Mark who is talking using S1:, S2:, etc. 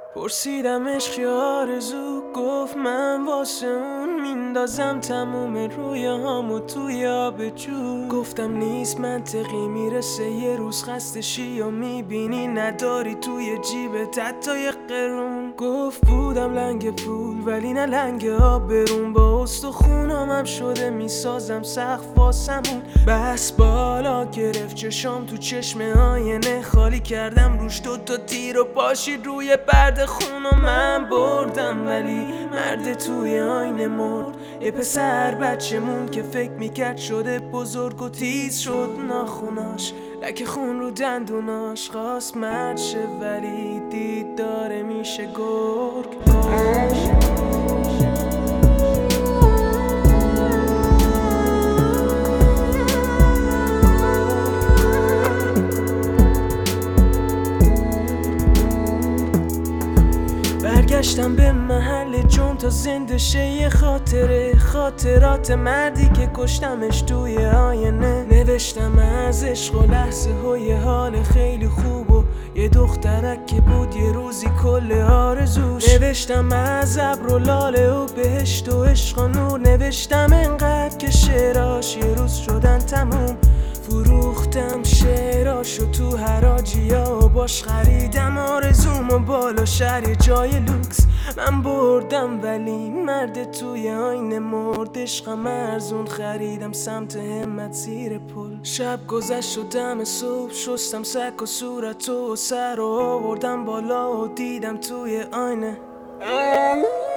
S1: پرسیدم عشق یا آرزو، گفت من واسه اون میندازم تموم رویاهامو توی آب جو. گفتم نیست منطقی، میرسه یه روز خستشی و میبینی نداری توی جیبت حتی یه قرون. گفت بودم لنگ پول ولی نه لنگ آبرون، با استخونامم شده میسازم سقف واسمون. بس بالا گرفت چشام تو چشم آینه، خالی کردم روش دوتا تیر و پاشید روی پرده خون و من بردم ولی مرد توی آینه مرد. یه پسر بچه‌مون که فکر میکرد شده بزرگ و تیز شد ناخوناش، لکه خون رو دندوناش. خواست مرد شه ولی دید داره میشه گرگ. برگشتم به محل جون تا زنده شه یه خاطره، خاطرات مردی که کشتمش توی آینه. نوشتم از عشق و لحظه های حال خیلی خوب و یه دخترک که بود یه روزی کل آرزوش. نوشتم از ابر و لاله و بهشت و عشق و نور. نوشتم انقدر که شعراش یه روز شدن تموم. فروختم شعراشو تو حراجیا و باش خریدم آرزوم و بالا شهر یه جای لوکس. من بردم ولی مرد توی آینه مرد. عشقم ارزون خریدم سمت همت زیر پل. شب گذشت و دم صبح شستم سک و صورت و سر و آوردم بالا و دیدم توی آینه